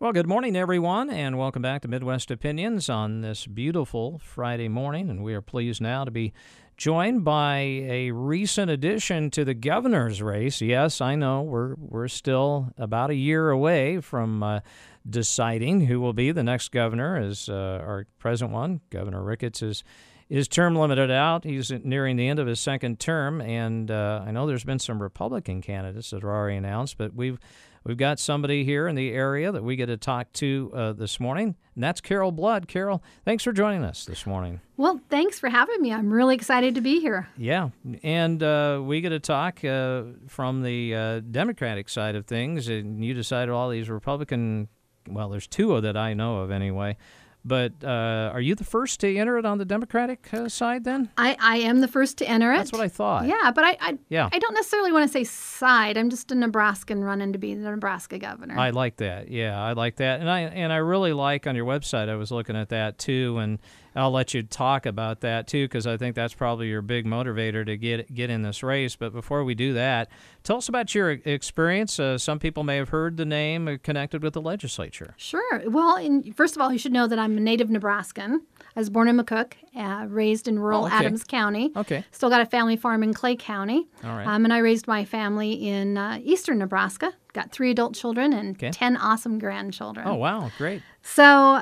Well, good morning, everyone, and welcome back to Midwest Opinions on this beautiful Friday morning. And we are pleased now to be joined by a recent addition to the governor's race. Yes, I know we're still about a year away from deciding who will be the next governor, as our present one, Governor Ricketts, is term limited out. He's nearing the end of his second term, and I know there's been some Republican candidates that are already announced, but we've got somebody here in the area that we get to talk to this morning, and that's Carol Blood. Carol, thanks for joining us this morning. Well, thanks for having me. I'm really excited to be here. Yeah, and we get to talk from the Democratic side of things, and you decided all these Republican, well, there's two that I know of anyway. But are you the first to enter it on the Democratic side then? I am the first to enter it. That's what I thought. Yeah, but I don't necessarily want to say side. I'm just a Nebraskan running to be the Nebraska governor. I like that. Yeah, I like that. And I really like on your website, I was looking at that too, and I'll let you talk about that too, because I think that's probably your big motivator to get in this race. But before we do that, tell us about your experience. Some people may have heard the name connected with the legislature. Sure. Well, first of all, you should know that I'm a native Nebraskan. I was born in McCook, raised in rural Adams County. Okay. Still got a family farm in Clay County. All right. And I raised my family in eastern Nebraska. Got 3 adult children and 10 awesome grandchildren. Oh, wow. Great. So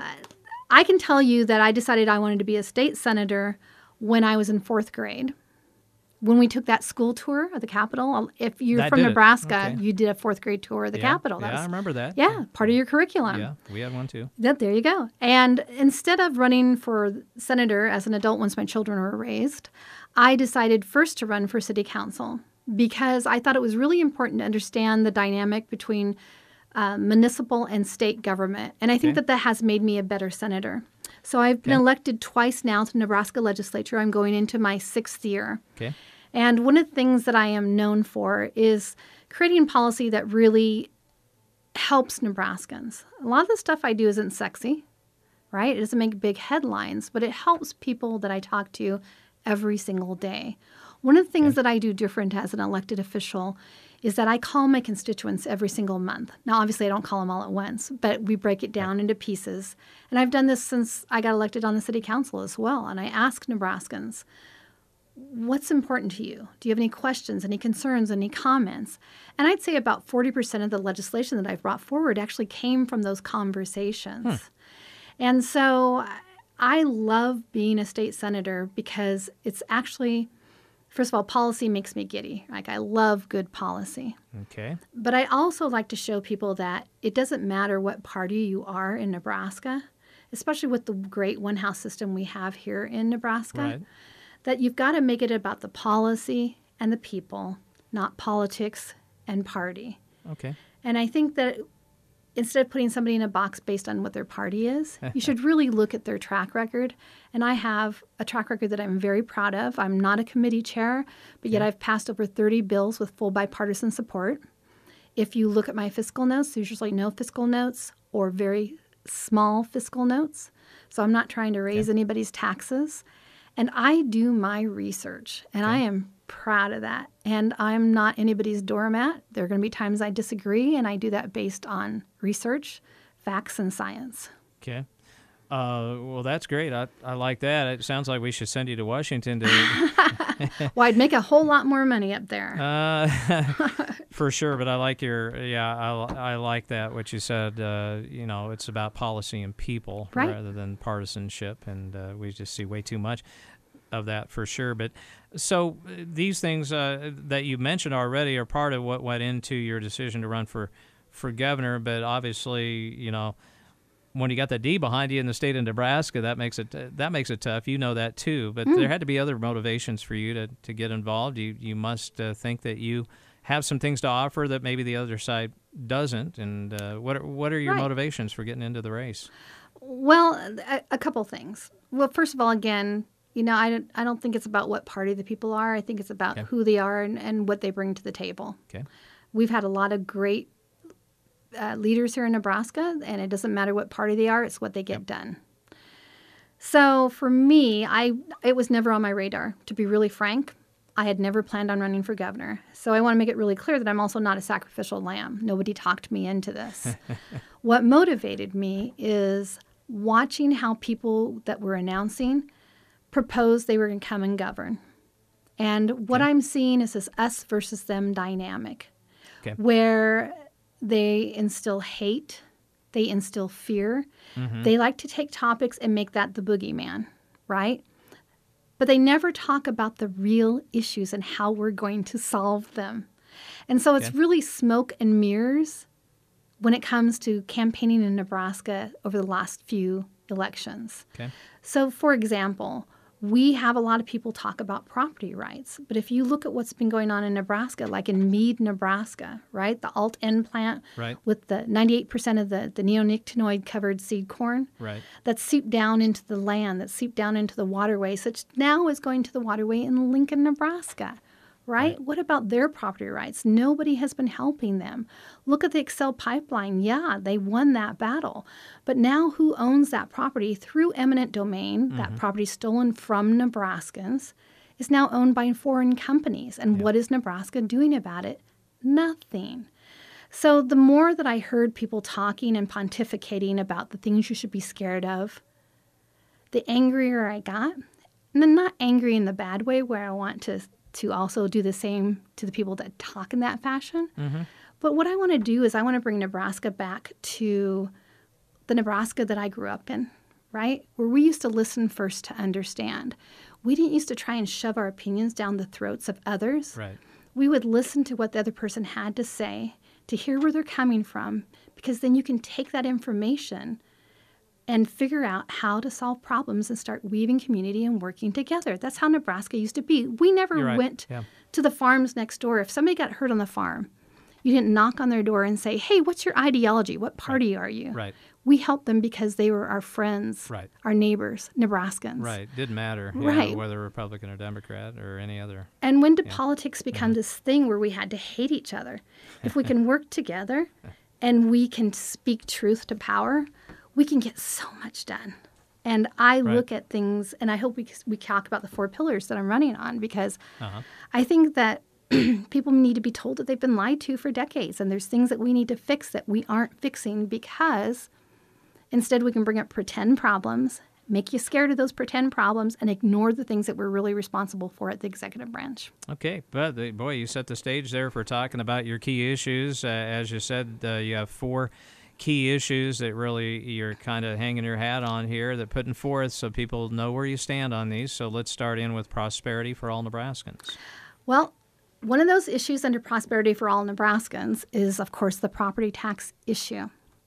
I can tell you that I decided I wanted to be a state senator when I was in 4th grade. When we took that school tour of the Capitol, if you're from Nebraska, you did a 4th grade tour of the Capitol. I remember that. Yeah, part of your curriculum. Yeah, we had one too. There you go. And instead of running for senator as an adult once my children were raised, I decided first to run for city council because I thought it was really important to understand the dynamic between municipal and state government. And I think that has made me a better senator. So I've been elected twice now to the Nebraska legislature. I'm going into my 6th year. Okay. And one of the things that I am known for is creating policy that really helps Nebraskans. A lot of the stuff I do isn't sexy, right? It doesn't make big headlines, but it helps people that I talk to every single day. One of the things that I do different as an elected official is that I call my constituents every single month. Now, obviously, I don't call them all at once, but we break it down into pieces. And I've done this since I got elected on the city council as well. And I ask Nebraskans, what's important to you? Do you have any questions, any concerns, any comments? And I'd say about 40% of the legislation that I've brought forward actually came from those conversations. And so I love being a state senator because it's actually, first of all, policy makes me giddy. Like, I love good policy. Okay. But I also like to show people that it doesn't matter what party you are in Nebraska, especially with the great one-house system we have here in Nebraska. Right. That you've got to make it about the policy and the people, not politics and party. Okay. And I think that instead of putting somebody in a box based on what their party is, you should really look at their track record. And I have a track record that I'm very proud of. I'm not a committee chair, but yet I've passed over 30 bills with full bipartisan support. If you look at my fiscal notes, there's usually no fiscal notes or very small fiscal notes. So I'm not trying to raise anybody's taxes. And I do my research, and I am proud of that. And I'm not anybody's doormat. There are going to be times I disagree, and I do that based on research, facts, and science. Okay. Well, that's great. I like that. It sounds like we should send you to Washington to... Well, I'd make a whole lot more money up there. For sure, but I like I like that, what you said. It's about policy and people rather than partisanship, and we just see way too much of that for sure. But so these things that you mentioned already are part of what went into your decision to run for governor, but obviously, when you got the D behind you in the state of Nebraska, that makes it tough. You know that too. But there had to be other motivations for you to get involved. You must think that you have some things to offer that maybe the other side doesn't. And what are your motivations for getting into the race? Well, a couple things. Well, first of all, again, I don't think it's about what party the people are. I think it's about who they are and what they bring to the table. Okay. We've had a lot of great leaders here in Nebraska, and it doesn't matter what party they are, it's what they get done. So for me, it was never on my radar, to be really frank. I had never planned on running for governor. So I want to make it really clear that I'm also not a sacrificial lamb. Nobody talked me into this. What motivated me is watching how people that were announcing proposed they were going to come and govern. And what I'm seeing is this us versus them dynamic, where they instill hate, they instill fear. They like to take topics and make that the boogeyman, right? But they never talk about the real issues and how we're going to solve them. And so it's really smoke and mirrors when it comes to campaigning in Nebraska over the last few elections. So, for example, we have a lot of people talk about property rights. But if you look at what's been going on in Nebraska, like in Mead, Nebraska, right? The Alt-N plant with the 98% of the neonicotinoid-covered seed corn that's seeped down into the land, that's seeped down into the waterway, such now is going to the waterway in Lincoln, Nebraska. Right? What about their property rights? Nobody has been helping them. Look at the Excel pipeline. Yeah, they won that battle. But now who owns that property through eminent domain, that property stolen from Nebraskans, is now owned by foreign companies. And what is Nebraska doing about it? Nothing. So the more that I heard people talking and pontificating about the things you should be scared of, the angrier I got. And then not angry in the bad way where I want to also do the same to the people that talk in that fashion. But what I want to do is I want to bring Nebraska back to the Nebraska that I grew up in, right? Where we used to listen first to understand. We didn't used to try and shove our opinions down the throats of others. We would listen to what the other person had to say, to hear where they're coming from, because then you can take that information and figure out how to solve problems and start weaving community and working together. That's how Nebraska used to be. We never went to the farms next door. If somebody got hurt on the farm, you didn't knock on their door and say, hey, what's your ideology? What party are you? We helped them because they were our friends, our neighbors, Nebraskans. Didn't matter whether Republican or Democrat or any other. And when did politics become this thing where we had to hate each other? If we can work together and we can speak truth to power, we can get so much done. And I look at things, and I hope we talk about the 4 pillars that I'm running on, because I think that people need to be told that they've been lied to for decades, and there's things that we need to fix that we aren't fixing, because instead we can bring up pretend problems, make you scared of those pretend problems, and ignore the things that we're really responsible for at the executive branch. Okay, but boy, you set the stage there for talking about your key issues. As you said, you have 4 key issues that really you're kind of hanging your hat on here, that putting forth so people know where you stand on these. So let's start in with prosperity for all Nebraskans. Well, one of those issues under prosperity for all Nebraskans is, of course, the property tax issue.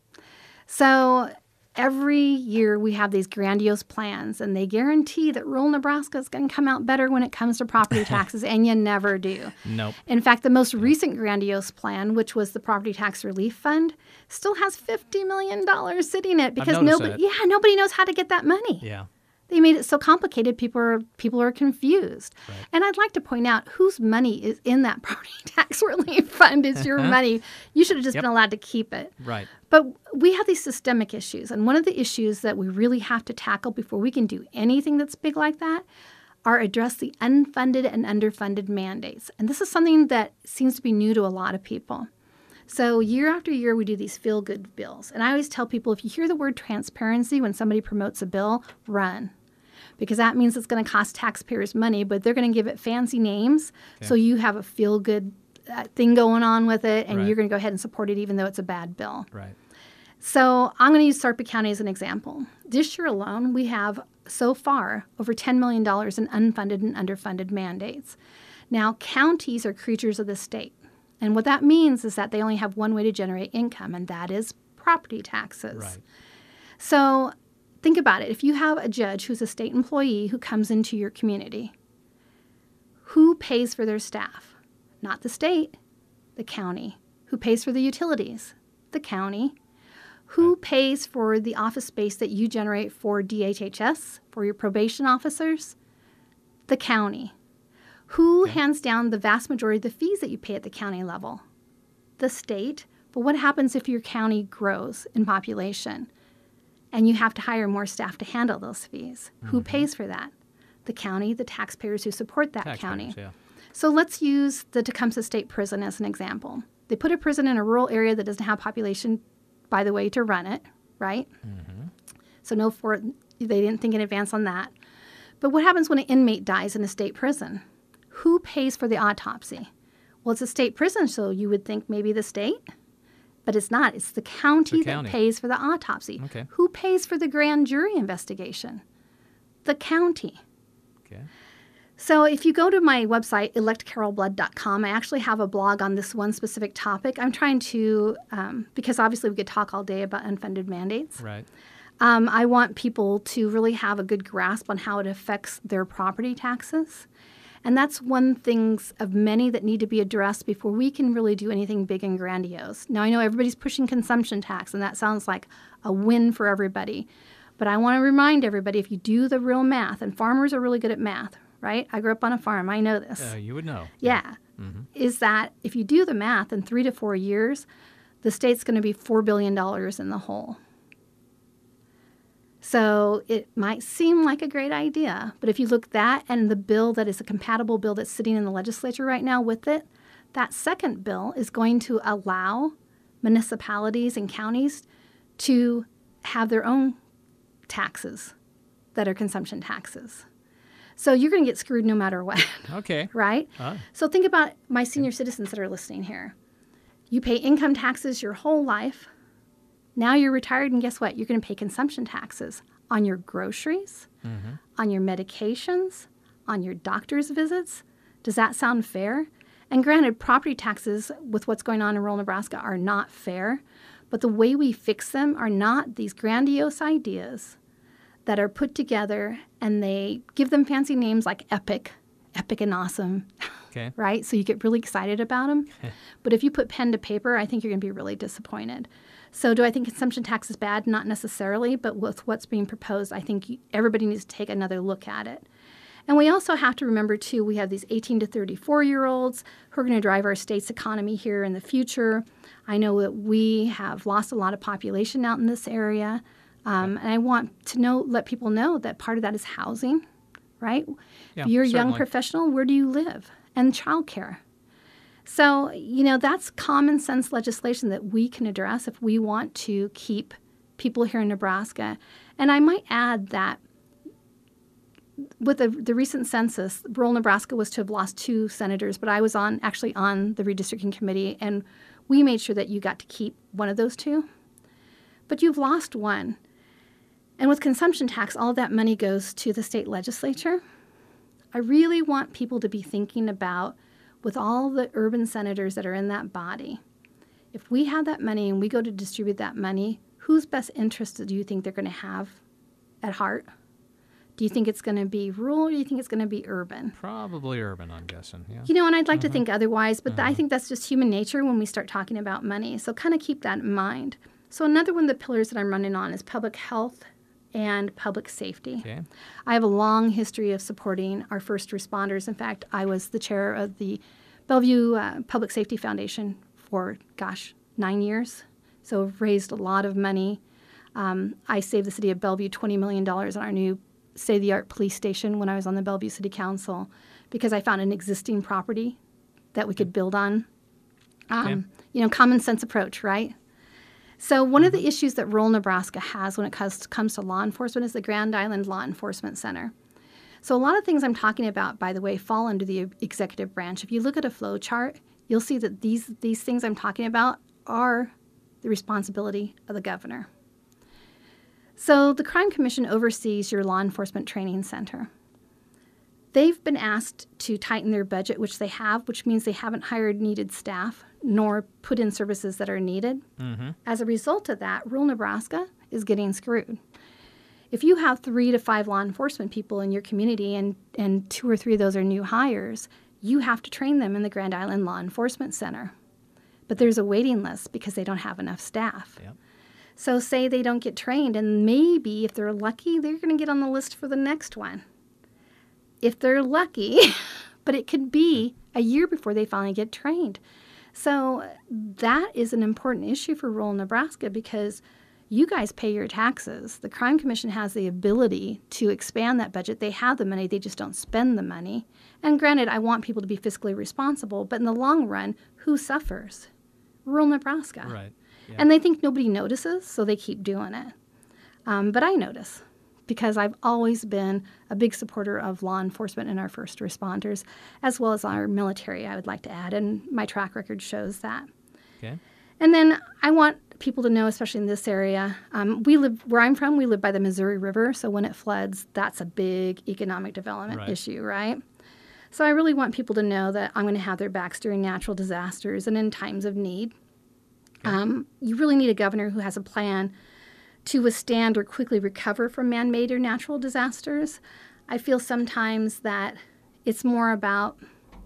So every year we have these grandiose plans, and they guarantee that rural Nebraska is going to come out better when it comes to property taxes, and you never do. In fact, the most recent grandiose plan, which was the Property Tax Relief Fund, still has $50 million sitting in it because nobody knows how to get that money. They made it so complicated, people are confused. And I'd like to point out whose money is in that property tax relief fund is your money. You should have just been allowed to keep it. But we have these systemic issues. And one of the issues that we really have to tackle before we can do anything that's big like that are address the unfunded and underfunded mandates. And this is something that seems to be new to a lot of people. So year after year, we do these feel-good bills. And I always tell people, if you hear the word transparency when somebody promotes a bill, run. Because that means it's going to cost taxpayers money, but they're going to give it fancy names. So you have a feel-good thing going on with it, and you're going to go ahead and support it even though it's a bad bill. So I'm going to use Sarpy County as an example. This year alone, we have so far over $10 million in unfunded and underfunded mandates. Now, counties are creatures of the state. And what that means is that they only have one way to generate income, and that is property taxes. So think about it. If you have a judge who's a state employee who comes into your community, who pays for their staff? Not the state, the county. Who pays for the utilities? The county. Who pays for the office space that you generate for DHHS, for your probation officers? The county. Who hands down the vast majority of the fees that you pay at the county level? The state. But what happens if your county grows in population and you have to hire more staff to handle those fees? Who pays for that? The county, the taxpayers who support that county. So let's use the Tecumseh State Prison as an example. They put a prison in a rural area that doesn't have population, by the way, to run it, right? Mm-hmm. So they didn't think in advance on that. But what happens when an inmate dies in a state prison? Who pays for the autopsy? Well, it's a state prison, so you would think maybe the state. But it's not. It's the county that pays for the autopsy. Okay. Who pays for the grand jury investigation? The county. Okay. So if you go to my website, electcarolblood.com, I actually have a blog on this one specific topic. I'm trying to, because obviously we could talk all day about unfunded mandates. Right. I want people to really have a good grasp on how it affects their property taxes. And that's one thing of many that need to be addressed before we can really do anything big and grandiose. Now, I know everybody's pushing consumption tax, and that sounds like a win for everybody. But I want to remind everybody, if you do the real math, and farmers are really good at math, right? I grew up on a farm. I know this. You would know. Yeah. Mm-hmm. Is that if you do the math in 3 to 4 years, the state's going to be $4 billion in the hole. So it might seem like a great idea, but if you look that and the bill that is a compatible bill that's sitting in the legislature right now with it, that second bill is going to allow municipalities and counties to have their own taxes that are consumption taxes. So you're going to get screwed no matter what. Okay. Right? So think about my senior citizens that are listening here. You pay income taxes your whole life. Now you're retired, and guess what? You're going to pay consumption taxes on your groceries, on your medications, on your doctor's visits. Does that sound fair? And granted, property taxes with what's going on in rural Nebraska are not fair, but the way we fix them are not these grandiose ideas that are put together, and they give them fancy names like epic and awesome, okay. Right? So you get really excited about them. But if you put pen to paper, I think you're going to be really disappointed. So do I think consumption tax is bad? Not necessarily, but with what's being proposed, I think everybody needs to take another look at it. And we also have to remember, too, we have these 18 to 34-year-olds who are going to drive our state's economy here in the future. I know that we have lost a lot of population out in this area. And I want to let people know that part of that is housing, right? Yeah, if you're a certainly. young professional, where do you live? And childcare. So, that's common sense legislation that we can address if we want to keep people here in Nebraska. And I might add that with the recent census, rural Nebraska was to have lost 2 senators, but I was actually on the redistricting committee, and we made sure that you got to keep one of those 2. But you've lost one. And with consumption tax, all of that money goes to the state legislature. I really want people to be thinking about, with all the urban senators that are in that body, if we have that money and we go to distribute that money, whose best interest do you think they're going to have at heart? Do you think it's going to be rural, or do you think it's going to be urban? Probably urban, I'm guessing. Yeah. And I'd like to think otherwise, but I think that's just human nature when we start talking about money. So kind of keep that in mind. So another one of the pillars that I'm running on is public health and public safety. Okay. I have a long history of supporting our first responders. In fact, I was the chair of the Bellevue Public Safety Foundation for, 9 years. So I've raised a lot of money. I saved the city of Bellevue $20 million on our new state-of-the-art police station when I was on the Bellevue City Council, because I found an existing property that we could build on. Common sense approach, right? So one of the issues that rural Nebraska has when it comes to law enforcement is the Grand Island Law Enforcement Center. So a lot of things I'm talking about, by the way, fall under the executive branch. If you look at a flow chart, you'll see that these things I'm talking about are the responsibility of the governor. So the Crime Commission oversees your law enforcement training center. They've been asked to tighten their budget, which they have, which means they haven't hired needed staff nor put in services that are needed. Mm-hmm. As a result of that, rural Nebraska is getting screwed. If you have 3 to 5 law enforcement people in your community and 2 or 3 of those are new hires, you have to train them in the Grand Island Law Enforcement Center. But there's a waiting list because they don't have enough staff. Yep. So say they don't get trained, and maybe if they're lucky, they're going to get on the list for the next one. If they're lucky, but it could be a year before they finally get trained. So that is an important issue for rural Nebraska, because you guys pay your taxes. The Crime Commission has the ability to expand that budget. They have the money, they just don't spend the money. And granted, I want people to be fiscally responsible, but in the long run, who suffers? Rural Nebraska. Right. Yeah. And they think nobody notices, so they keep doing it. But I notice, because I've always been a big supporter of law enforcement and our first responders, as well as our military, I would like to add, and my track record shows that. Okay. And then I want people to know, especially in this area, where I'm from, we live by the Missouri River, so when it floods, that's a big economic development issue, right? So I really want people to know that I'm going to have their backs during natural disasters and in times of need. Okay. You really need a governor who has a plan to withstand or quickly recover from man-made or natural disasters. I feel sometimes that it's more about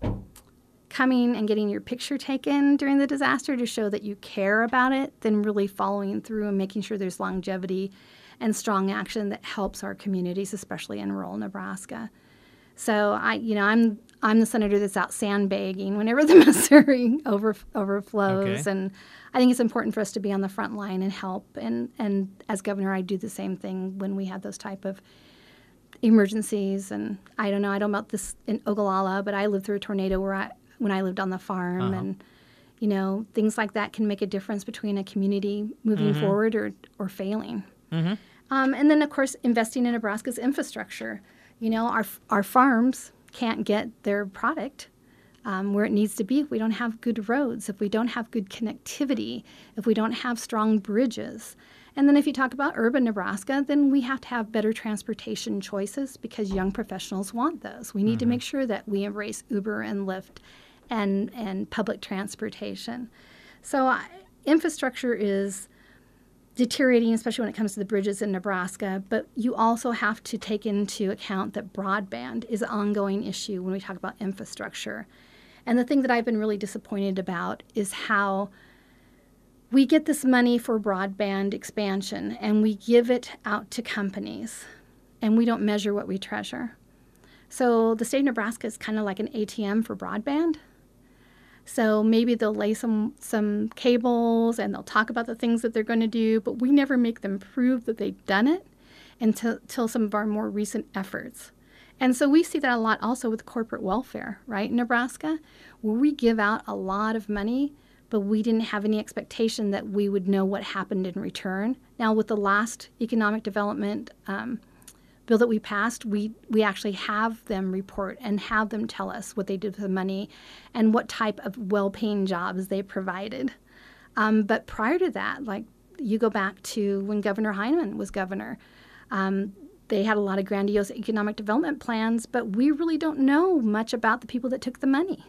coming and getting your picture taken during the disaster to show that you care about it than really following through and making sure there's longevity and strong action that helps our communities, especially in rural Nebraska. So I'm the senator that's out sandbagging whenever the Missouri overflows, okay. And I think it's important for us to be on the front line and help. And as governor, I do the same thing when we have those type of emergencies. And I don't know about this in Ogallala, but I lived through a tornado when I lived on the farm, and things like that can make a difference between a community moving forward or failing. Mm-hmm. And then, of course, investing in Nebraska's infrastructure. Our farms can't get their product where it needs to be if we don't have good roads, if we don't have good connectivity, if we don't have strong bridges. And then if you talk about urban Nebraska, then we have to have better transportation choices because young professionals want those. We need to make sure that we embrace Uber and Lyft and public transportation. So infrastructure is deteriorating, especially when it comes to the bridges in Nebraska, but you also have to take into account that broadband is an ongoing issue when we talk about infrastructure. And the thing that I've been really disappointed about is how we get this money for broadband expansion and we give it out to companies and we don't measure what we treasure. So the state of Nebraska is kind of like an ATM for broadband. So maybe they'll lay some cables and they'll talk about the things that they're going to do, but we never make them prove that they've done it until some of our more recent efforts. And so we see that a lot also with corporate welfare, right, in Nebraska, where we give out a lot of money, but we didn't have any expectation that we would know what happened in return. Now, with the last economic development bill that we passed, we actually have them report and have them tell us what they did with the money and what type of well-paying jobs they provided. But prior to that, like you go back to when Governor Heineman was governor, they had a lot of grandiose economic development plans, but we really don't know much about the people that took the money.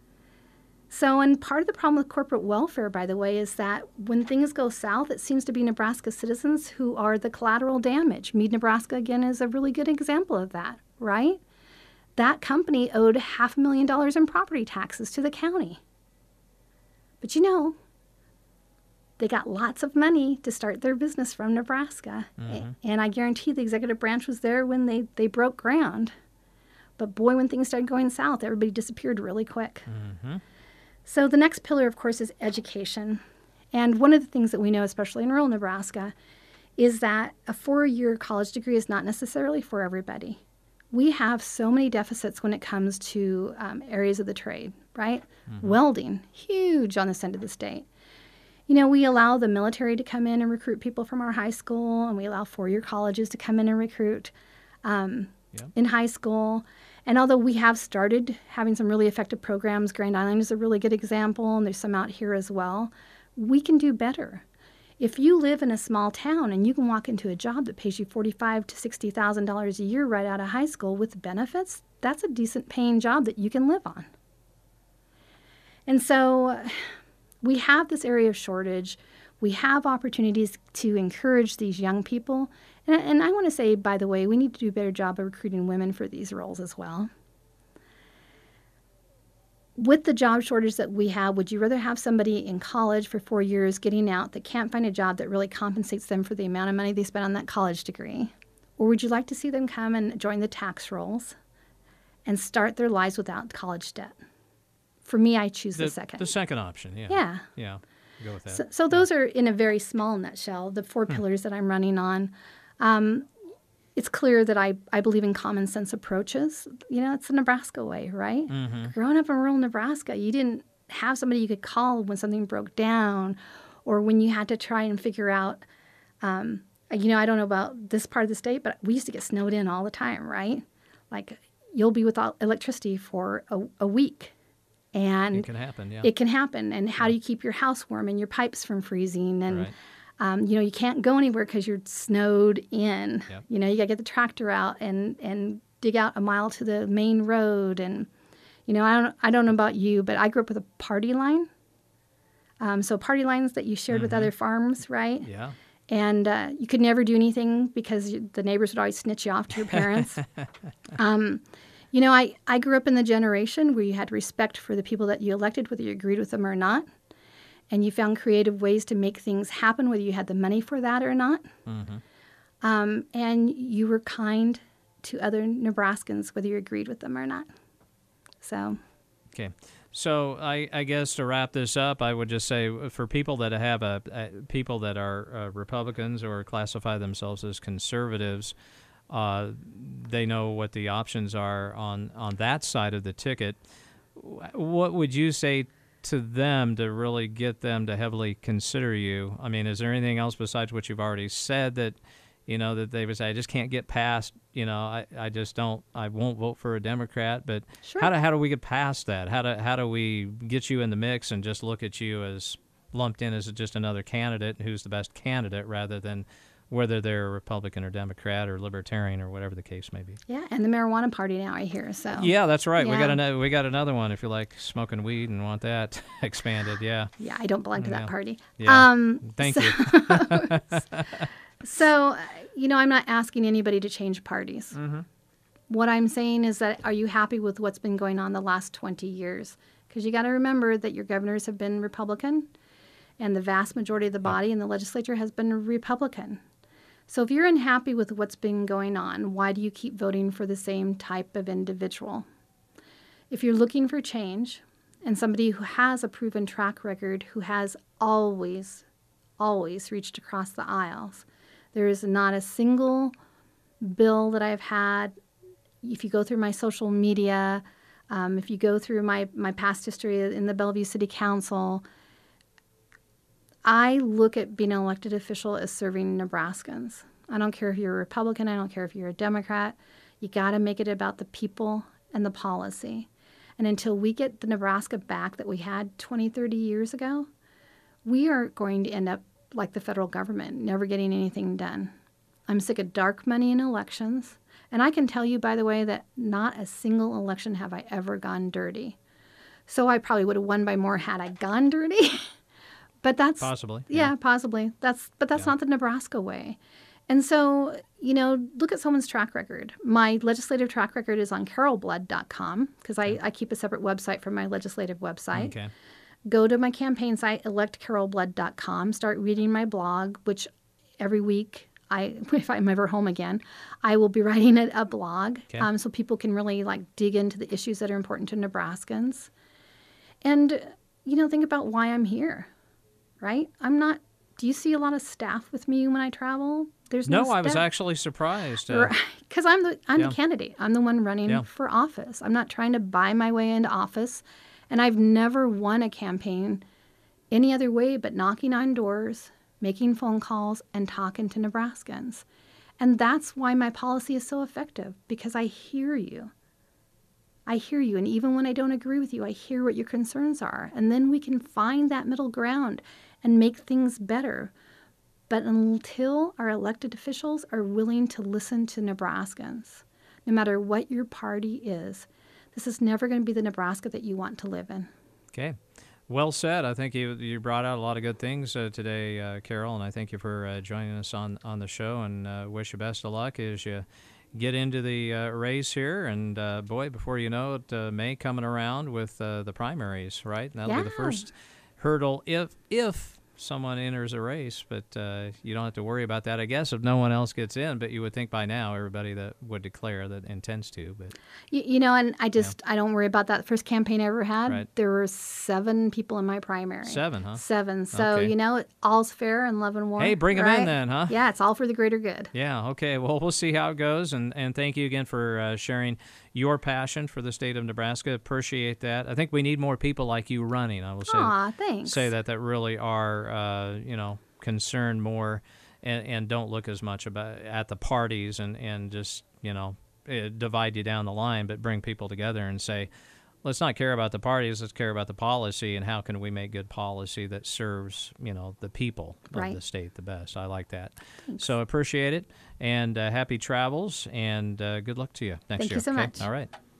So, and part of the problem with corporate welfare, by the way, is that when things go south, it seems to be Nebraska citizens who are the collateral damage. Mead Nebraska, again, is a really good example of that, right? That company owed $500,000 in property taxes to the county. But they got lots of money to start their business from Nebraska. And I guarantee the executive branch was there when they broke ground. But boy, when things started going south, everybody disappeared really quick. So the next pillar, of course, is education. And one of the things that we know, especially in rural Nebraska, is that a 4-year college degree is not necessarily for everybody. We have so many deficits when it comes to areas of the trade, right? Welding, huge on this end of the state. We allow the military to come in and recruit people from our high school, and we allow 4-year colleges to come in and recruit in high school. And although we have started having some really effective programs, Grand Island is a really good example, and there's some out here as well, we can do better. If you live in a small town and you can walk into a job that pays you $45,000 to $60,000 a year right out of high school with benefits, that's a decent paying job that you can live on. And so we have this area of shortage. We have opportunities to encourage these young people. And I want to say, by the way, we need to do a better job of recruiting women for these roles as well. With the job shortage that we have, would you rather have somebody in college for 4 years getting out that can't find a job that really compensates them for the amount of money they spent on that college degree? Or would you like to see them come and join the tax rolls and start their lives without college debt? For me, I choose the second. The second option, yeah. Yeah. go with that. So those are, in a very small nutshell, the 4 pillars that I'm running on. It's clear that I believe in common sense approaches. It's the Nebraska way, right? Mm-hmm. Growing up in rural Nebraska, you didn't have somebody you could call when something broke down or when you had to try and figure out, I don't know about this part of the state, but we used to get snowed in all the time, right? Like, you'll be without electricity for a week. And it can happen, yeah. It can happen. And how do you keep your house warm and your pipes from freezing? And, you can't go anywhere because you're snowed in. Yep. You got to get the tractor out and dig out a mile to the main road. And, I don't know about you, but I grew up with a party line. So party lines that you shared with other farms, right? Yeah. And you could never do anything because the neighbors would always snitch you off to your parents. I grew up in the generation where you had respect for the people that you elected, whether you agreed with them or not. And you found creative ways to make things happen, whether you had the money for that or not. Mm-hmm. And you were kind to other Nebraskans, whether you agreed with them or not. So. Okay. So I guess to wrap this up, I would just say for people that have people that are Republicans or classify themselves as conservatives, they know what the options are on that side of the ticket. What would you say to them to really get them to heavily consider you? I mean, is there anything else besides what you've already said that that they would say, I just can't get past, I won't vote for a Democrat, but sure. How do we get past that? How do we get you in the mix and just look at you as lumped in as just another candidate who's the best candidate rather than whether they're a Republican or Democrat or Libertarian or whatever the case may be? Yeah, and the marijuana party now, I hear. So yeah, that's right. Yeah. We got another one if you like smoking weed and want that expanded. Yeah. Yeah, I don't belong to that party. Yeah. Thank you. So, I'm not asking anybody to change parties. Mm-hmm. What I'm saying is that, are you happy with what's been going on the last 20 years? Because you got to remember that your governors have been Republican, and the vast majority of the body in the legislature has been Republican. So if you're unhappy with what's been going on, why do you keep voting for the same type of individual? If you're looking for change, and somebody who has a proven track record, who has always reached across the aisles, there is not a single bill that I've had. If you go through my social media, if you go through my past history in the Bellevue City Council, I look at being an elected official as serving Nebraskans. I don't care if you're a Republican. I don't care if you're a Democrat. You got to make it about the people and the policy. And until we get the Nebraska back that we had 20, 30 years ago, we are going to end up like the federal government, never getting anything done. I'm sick of dark money in elections. And I can tell you, by the way, that not a single election have I ever gone dirty. So I probably would have won by more had I gone dirty. But that's possibly. Yeah, possibly. That's not the Nebraska way. And so, look at someone's track record. My legislative track record is on carolblood.com because I keep a separate website for my legislative website. Okay. Go to my campaign site, electcarolblood.com, start reading my blog, which every week, if I'm ever home again, I will be writing a blog so people can really dig into the issues that are important to Nebraskans. And, think about why I'm here, right? Do you see a lot of staff with me when I travel? There's no staff. I was actually surprised. Because I'm the candidate. I'm the one running for office. I'm not trying to buy my way into office. And I've never won a campaign any other way but knocking on doors, making phone calls, and talking to Nebraskans. And that's why my policy is so effective, because I hear you. I hear you. And even when I don't agree with you, I hear what your concerns are. And then we can find that middle ground and make things better. But until our elected officials are willing to listen to Nebraskans, no matter what your party is, this is never going to be the Nebraska that you want to live in. Okay. Well said. I think you brought out a lot of good things today, Carol, and I thank you for joining us on the show, and wish you best of luck as you get into the race here. And, boy, before you know it, May coming around with the primaries, right? And that'll be the first hurdle if someone enters a race, but you don't have to worry about that, I guess, if no one else gets in. But you would think by now everybody that would declare that intends to. But and I don't worry about that. The first campaign I ever had, there were 7 people in my primary. 7, huh? 7. So, all's fair in love and war. Hey, bring them in then, huh? Yeah, it's all for the greater good. Yeah, okay. Well, we'll see how it goes. And thank you again for sharing your passion for the state of Nebraska. Appreciate that. I think we need more people like you running. I will say, thanks. Say that really are, concerned more and don't look as much at the parties and just, divide you down the line, but bring people together and say, let's not care about the parties, let's care about the policy and how can we make good policy that serves, the people of the state the best. I like that. Thanks. So appreciate it, and happy travels, and good luck to you next year. Thank you so much. All right.